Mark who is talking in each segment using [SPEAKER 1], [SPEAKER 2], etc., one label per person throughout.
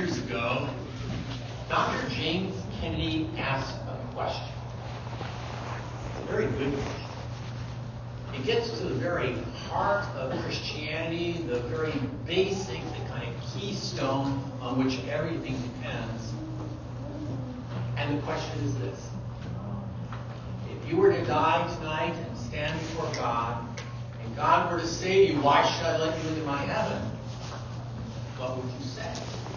[SPEAKER 1] years ago, Dr. James Kennedy asked a question. It's a very good question. It gets to the very heart of Christianity, the very basic, the kind of keystone on which everything depends. And the question is this. If you were to die tonight and stand before God, and God were to say to you, why should I let you into my heaven? What would you say?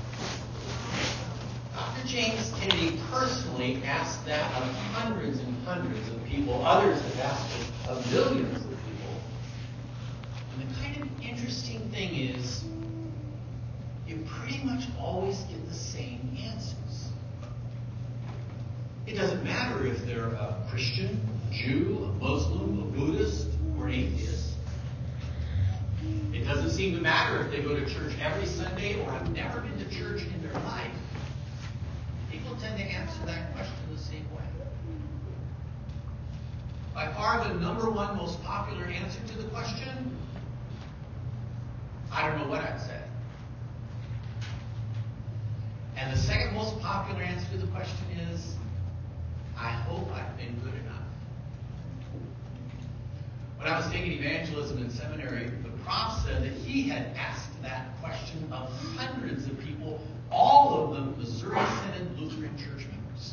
[SPEAKER 1] Dr. James Kennedy personally asked that of hundreds and hundreds of people. Others have asked it of millions of people. And the kind of interesting thing is, you pretty much always get the same answers. It doesn't matter if they're a Christian, a Jew, a Muslim, a Buddhist, or an atheist. It doesn't seem to matter if they go to church every Sunday or have never been to church in their life. People tend to answer that question the same way. By far, the number one most popular answer to the question, I don't know what I'd say. And the second most popular answer to the question is, I hope I've been good enough. When I was taking evangelism in seminary, the prof said that he had asked that question of hundreds of people, all of them Missouri Synod Lutheran Church members.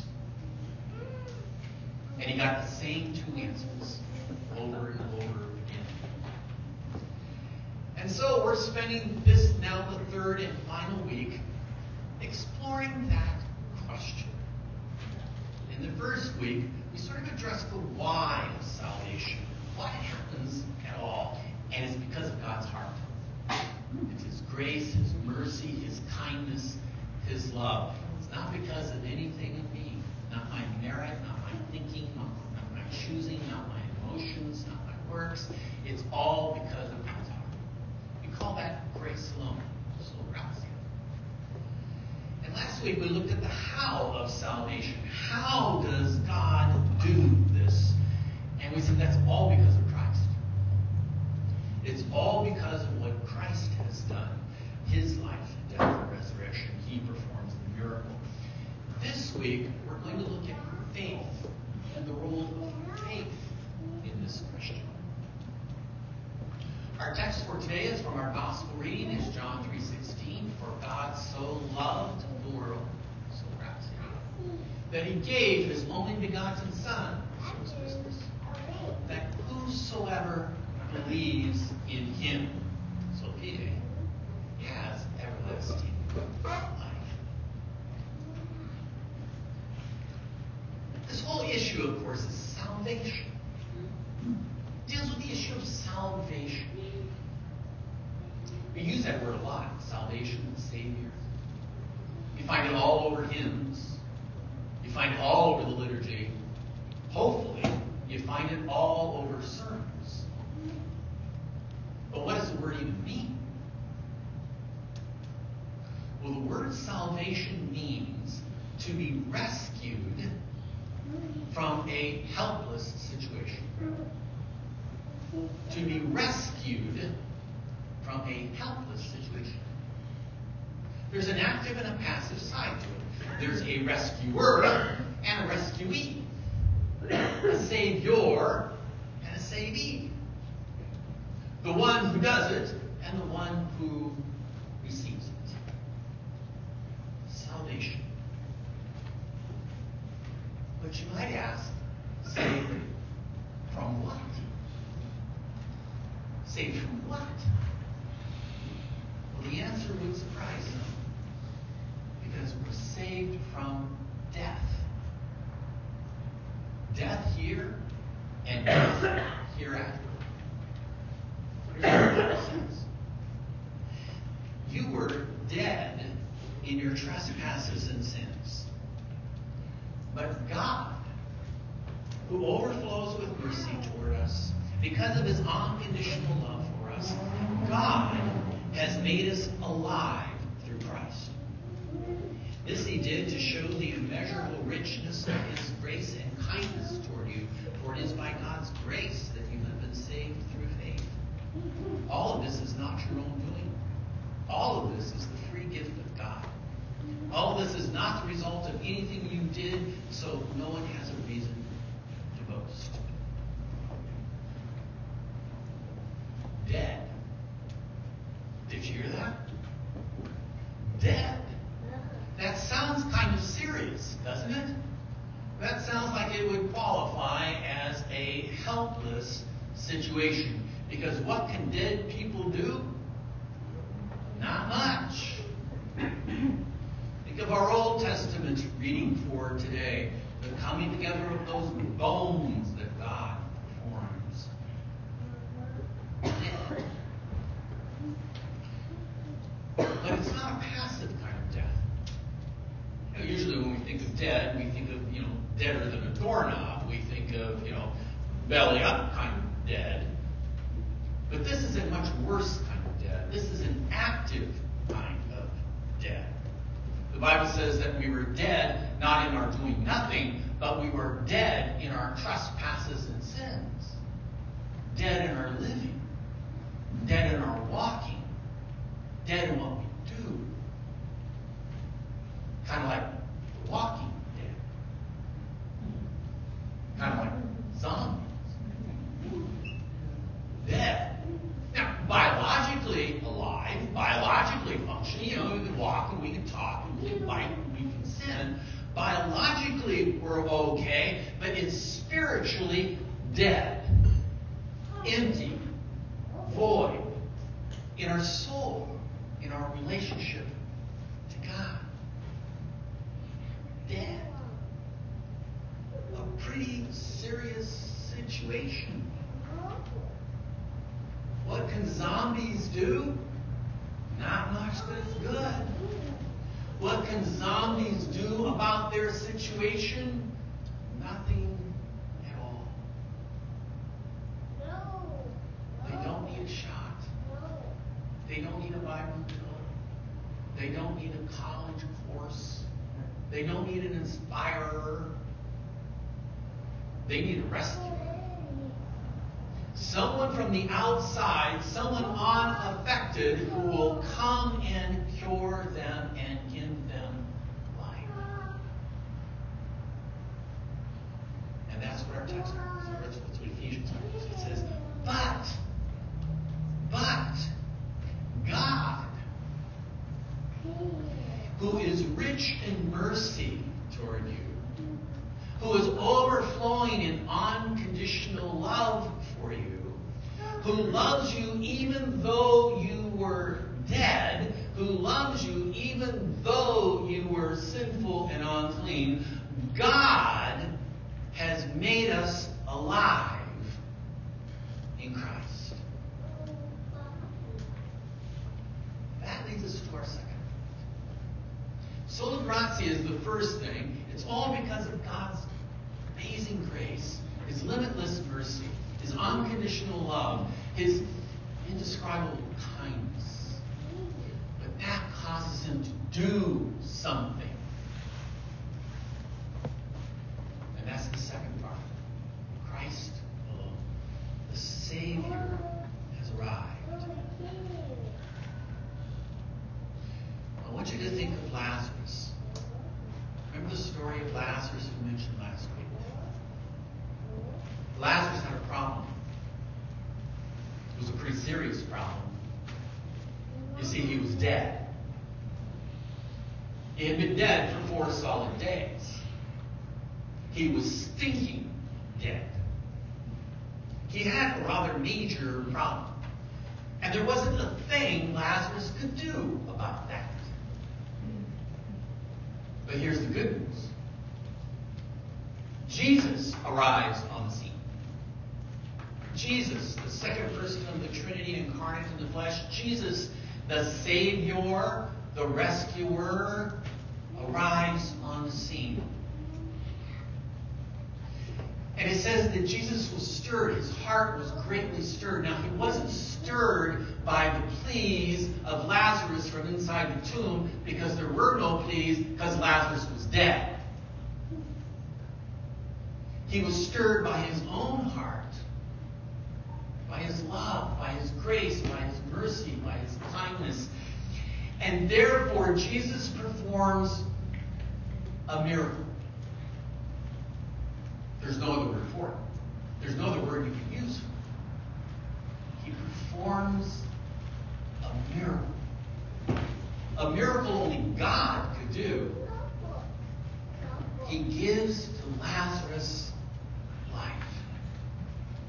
[SPEAKER 1] And he got the same two answers over and over again. And so we're spending this now the third and final week exploring that question. In the first week, we sort of addressed the why of salvation. Why it happens at all. And it's because of God's heart. It's His grace, His mercy, His kindness, His love. It's not because of anything in me. Not my merit, not my thinking, not my choosing, not my emotions, not my works. It's all because of God's heart. We call that grace alone. Solo gratia. And last week we looked at the how of salvation. How does God do this? And we said that's all because of Christ. It's all because of what Christ has done. His life, death, and resurrection. He performs the miracle. This week, we're going to look at faith and the role of faith in this question. Our text for today is from our gospel reading. It's John 3:16. For God so loved the world, so gratia, that He gave His only begotten Son, so it's Christmas, that whosoever believes in Him, so Pide, has everlasting life. This whole issue, of course, is salvation. It deals with the issue of salvation. We use that word a lot, salvation, Savior. You find it all over hymns. You find it all over the liturgy. Hopefully, you find it all over sermons. But what does the word even mean? Well, the word salvation means to be rescued from a helpless situation. To be rescued from a helpless situation. There's an active and a passive side to it. There's a rescuer and a rescuee. A savior and a savee. The one who does it and the one who receives it. Salvation. But you might ask, saved from what? Saved from what? Well, the answer would surprise you. Because we're saved from death. Death here and death hereafter. Here's what the Bible says. You were dead in your trespasses and sins. But God, who overflows with mercy toward us, because of His unconditional love for us, God has made us alive through Christ. This He did to show the immeasurable richness of His grace and kindness toward you. For it is by God's grace that you have been saved through faith. All of this is not your own doing. All of this is the free gift of God. helpless situation. Because what can dead people do? Not much. Think of our Old Testament reading for today. The coming together of those bones that God forms. But it's not a passive kind of death. Usually when we think of dead, we think of, deader than a doorknob. We think of, belly up kind of dead. But this is a much worse kind of dead. This is an active kind of dead. The Bible says that we were dead, not in our doing nothing, but we were dead in our trespasses and sins. Dead in our living. Dead in our walking. Dead in what we do. Kind of like the Walking Dead. Kind of like zombies. Dead. Now, biologically alive, biologically functioning, we can walk and we can talk and we can bite and we can sin. Biologically, we're okay, but it's spiritually dead. Empty. Void. In our soul. In our relationship to God. Dead. A pretty serious situation. What can zombies do? Not much that's good. What can zombies do about their situation? Nothing at all. They don't need a shot. They don't need a Bible pill. They don't need a college course. They don't need an inspirer. They need a rescuer. Someone from the outside, someone unaffected, who will come and cure them and give them life. And that's what our text says. That's what Ephesians says. It says, but God, who is rich in mercy toward you, who is overflowing in unconditional love for you, who loves you even though you were dead, who loves you even though you were sinful and unclean, God has made us alive in Christ. That leads us to our second. Sola gratia is the first thing. It's all because of God's amazing grace, His limitless mercy, His unconditional love, His indescribable kindness. But that causes Him to do something. And that's the second part. Christ alone. The Savior has arrived. I want you to think of Lazarus. Remember the story of Lazarus we mentioned last week? Lazarus had a problem. It was a pretty serious problem. You see, he was dead. He had been dead for 4 solid days. He was stinking dead. He had a rather major problem. And there wasn't a thing Lazarus could do about that. But here's the good news. Jesus arrives on the scene. Jesus, the second person of the Trinity incarnate in the flesh, Jesus, the Savior, the rescuer, arrives on the scene. And it says that Jesus was stirred. His heart was greatly stirred. Now, he wasn't stirred by the pleas of Lazarus from inside the tomb, because there were no pleas, because Lazarus was dead. He was stirred by his own heart, by his love, by his grace, by his mercy, by his kindness. And therefore, Jesus performs a miracle. There's no other word for it. There's no other word you can use for it. He performs a miracle. A miracle only God could do. He gives to Lazarus life.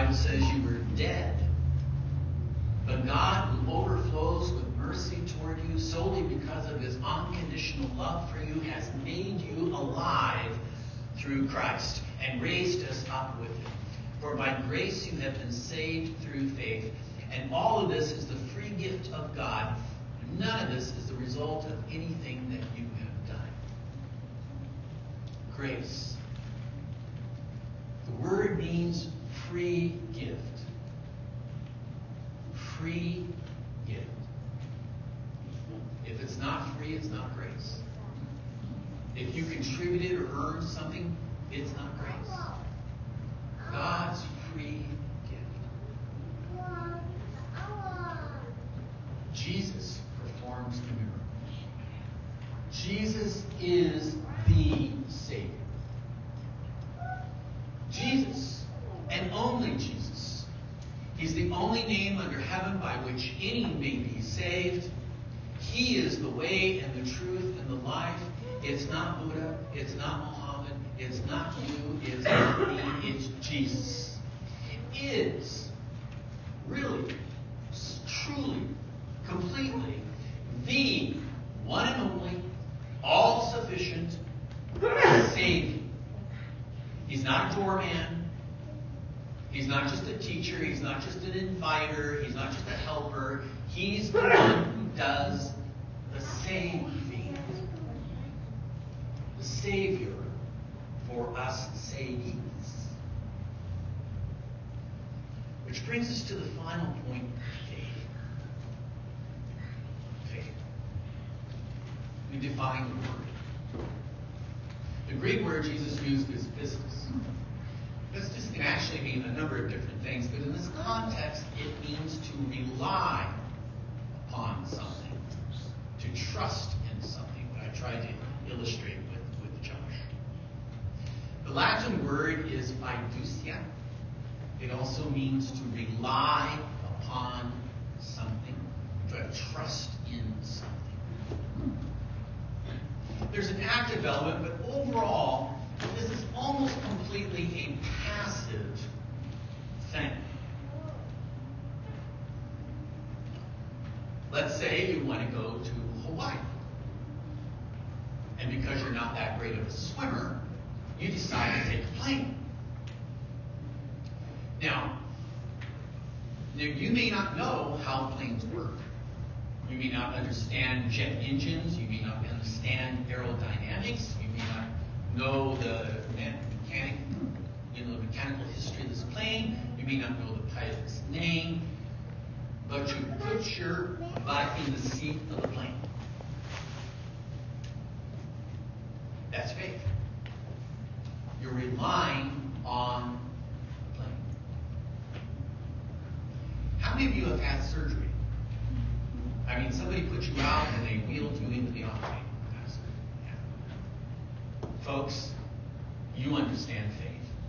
[SPEAKER 1] Bible says you were dead. But God, who overflows with mercy toward you solely because of his unconditional love for you, has made you alive through Christ and raised us up with him. For by grace you have been saved through faith. And all of this is the free gift of God. None of this is the result of anything that you have done. Grace. The word means free gift. Free gift. If it's not free, it's not grace. If you contributed or earned something, it's not grace. God's free gift. Jesus performs the miracle. Jesus is the Savior. Jesus, and only Jesus. He's the only name under heaven by which any may be saved. He is the way and the truth and the life. It's not Buddha. It's not Muhammad. It's not you. It's not me. It's Jesus. It is really, truly, completely the one and only, all-sufficient Savior. He's not a doorman. He's not just a teacher. He's not just an inviter. He's not just a helper. He's the one who does the saving. The Savior for us savings. Which brings us to the final point, faith. Faith. We define the word. The Greek word Jesus used is pistis. Pistis can actually mean a number of different things, but in this context, it means to rely upon something, to trust in something, what I tried to illustrate with Josh. The Latin word is fiducia. It also means to rely upon something, to have trust in something. There's an active element, but overall, this is almost completely a passive thing. Let's say you want to go to Hawaii. And because you're not that great of a swimmer, you decide to take a plane. Now, you may not know how planes work. You may not understand jet engines. You may not understand aerodynamics. You may not know the mechanical history of this plane. You may not know the pilot's name. But you put your butt in the seat of the plane. That's faith. You're relying on the plane. How many of you have had surgery? I mean, somebody put you out and they wheeled you into the operating room. Yeah. Folks, you understand faith.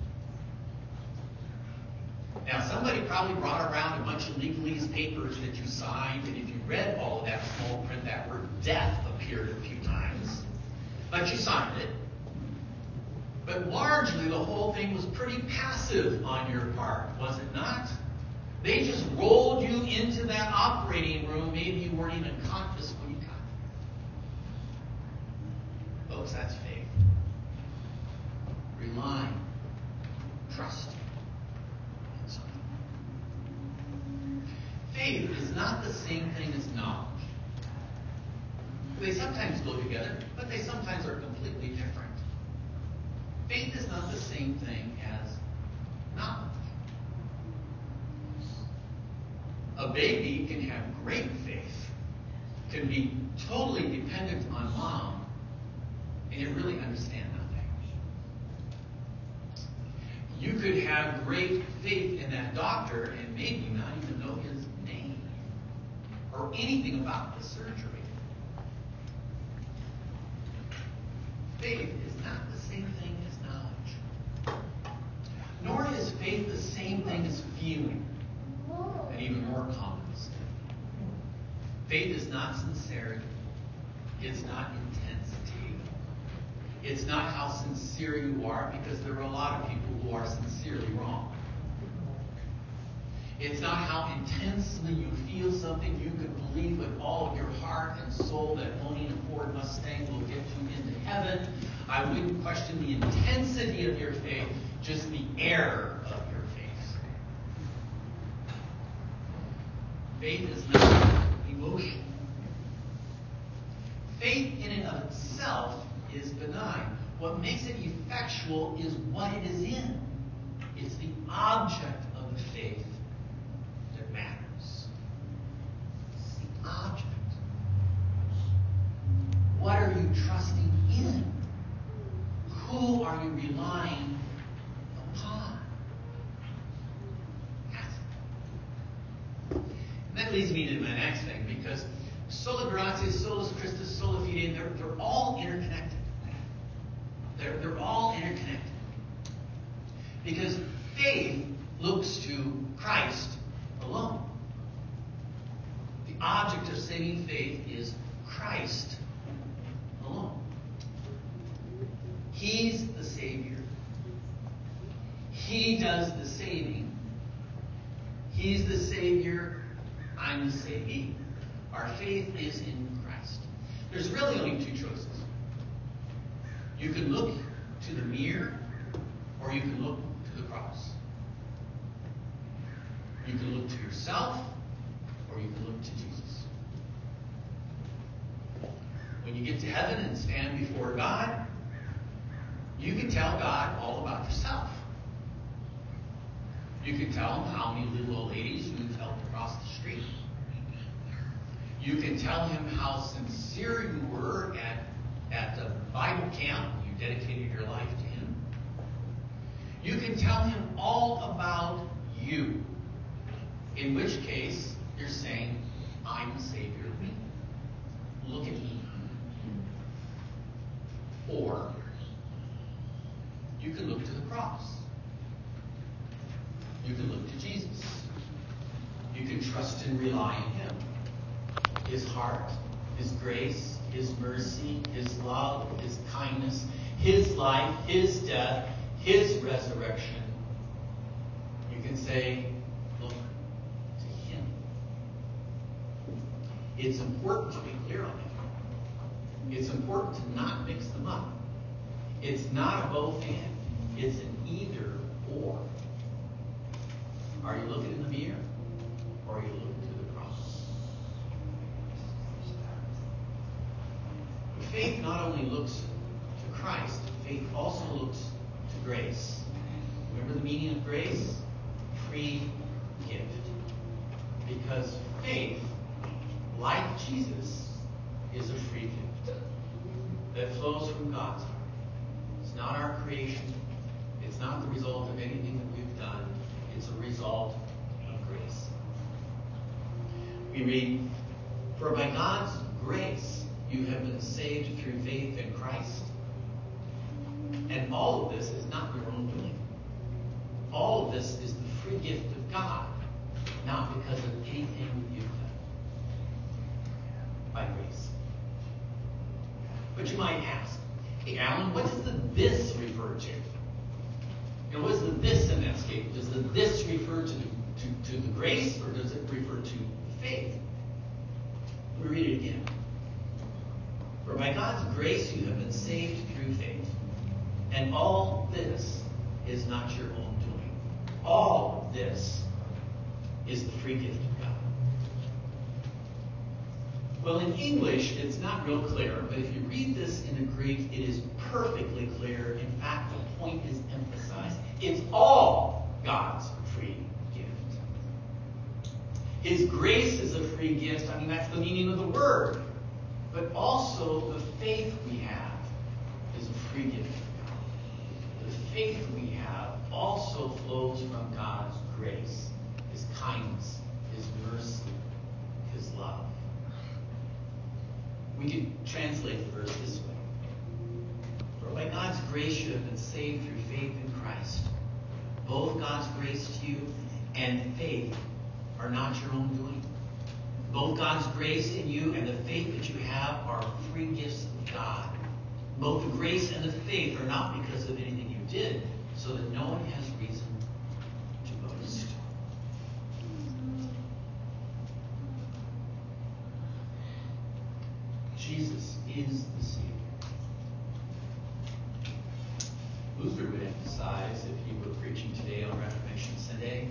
[SPEAKER 1] Now, somebody probably brought around a bunch of legalese papers that you signed, and if you read all of that small print, that word death appeared a few times. But you signed it. But largely, the whole thing was pretty passive on your part, was it not? They just rolled you into that operating room. Maybe you weren't even conscious when you got there. Folks, that's faith. Relying, trusting in something. Faith is not the same thing as knowledge. They sometimes go together, but they sometimes are completely different. Faith is not the same thing as knowledge. A baby can have great faith, can be totally dependent on mom, and yet really understand nothing. You could have great faith in that doctor and maybe not even know his name or anything about the surgery. Faith is not the same thing as knowledge. Nor is faith the same thing as feeling. And even more common mistake. Faith is not sincerity. It's not intensity. It's not how sincere you are, because there are a lot of people who are sincerely wrong. It's not how intensely you feel something you could believe with all of your heart and soul that owning a Ford Mustang will get you into heaven. I wouldn't question the intensity of your faith, just the error of your faith. Faith is not emotion. Faith in and of itself is benign. What makes it effectual is what it is in. It's the object of the faith that matters. It's the object. What are you trusting in? Who are you relying upon? And that leads me to my next thing, because sola gratia, solus Christus, sola fide, they're all interconnected. They're all interconnected. Because faith looks to Christ alone. The object of saving faith is Christ alone. He's the Savior. He does the saving. He's the Savior. I'm the savee. Our faith is in Christ. There's really only two choices. You can look to the mirror, or you can look to the cross. You can look to yourself, or you can look to Jesus. When you get to heaven and stand before God, you can tell God all about yourself. You can tell him how many little old ladies you've helped across the street. You can tell him how sincere you were at the Bible camp when you dedicated your life to him. You can tell him all about you. In which case, you're saying, I'm the Savior of me. Look at me. Or, you can look to the cross. You can look to Jesus. You can trust and rely on him. His heart, his grace, his mercy, his love, his kindness, his life, his death, his resurrection. You can say, look to him. It's important to be clear on it. It's important to not mix them up. It's not a both and. It's an either or. Are you looking in the mirror, or are you looking to the cross? Faith not only looks to Christ, faith also looks to grace. Remember the meaning of grace? Free gift. Because faith, like Jesus, is a free gift that flows from God's heart. It's not our creation. It's not the result of anything that we've done. It's a result of grace. We read, for by God's grace you have been saved through faith in Christ. And all of this is not your own doing. All of this is the free gift of God, not because of anything you've done. By grace. But you might ask, hey Alan, what does the this refer to? And what is the this in that statement? Does the this refer to the grace, or does it refer to faith? Let me read it again. For by God's grace you have been saved through faith. And all this is not your own doing. All of this is the free gift of God. Well, in English, it's not real clear, but if you read this in the Greek, it is perfectly clear. In fact, the point is emphasized. It's all God's free gift. His grace is a free gift. I mean, that's the meaning of the word. But also, the faith we have is a free gift of God. The faith we have also flows from God's grace, his kindness, his mercy, his love. We can translate the verse this way. For by God's grace you have been saved through faith in Christ. Both God's grace to you and faith are not your own doing. Both God's grace in you and the faith that you have are free gifts of God. Both the grace and the faith are not because of anything you did, so that no one has reason to boast. Luther would emphasize if he were preaching today on Reformation Sunday.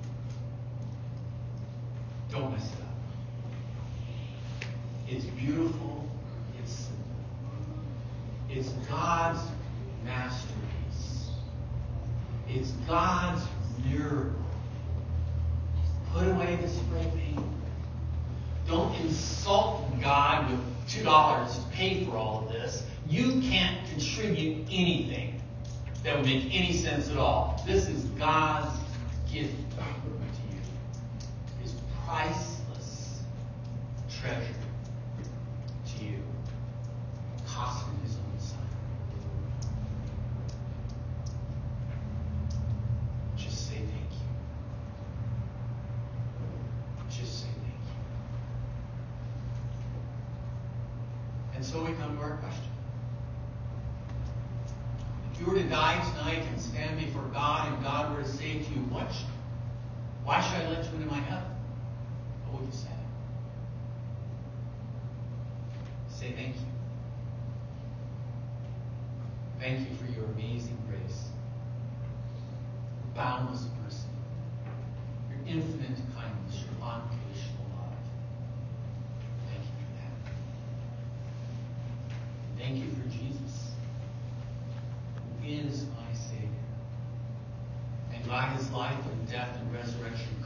[SPEAKER 1] Don't mess it up. It's beautiful. It's simple. It's God's masterpiece. It's God's miracle. Put away the spray paint. Don't insult God with $2 to pay for all of this. You can't contribute anything that would make any sense at all. This is God's gift to you. His priceless treasure to you. Cost him his own son. Just say thank you. Just say thank you. And so we come to our question. If you were to die tonight and stand before God and God were to say to you, why should I let you into my heaven? What would you say? Say thank you. Thank you for your amazing grace, your boundless mercy, your infinite kindness, your unconditional love. Thank you for that. Thank you for Jesus, who is my Savior, and by his life and death and resurrection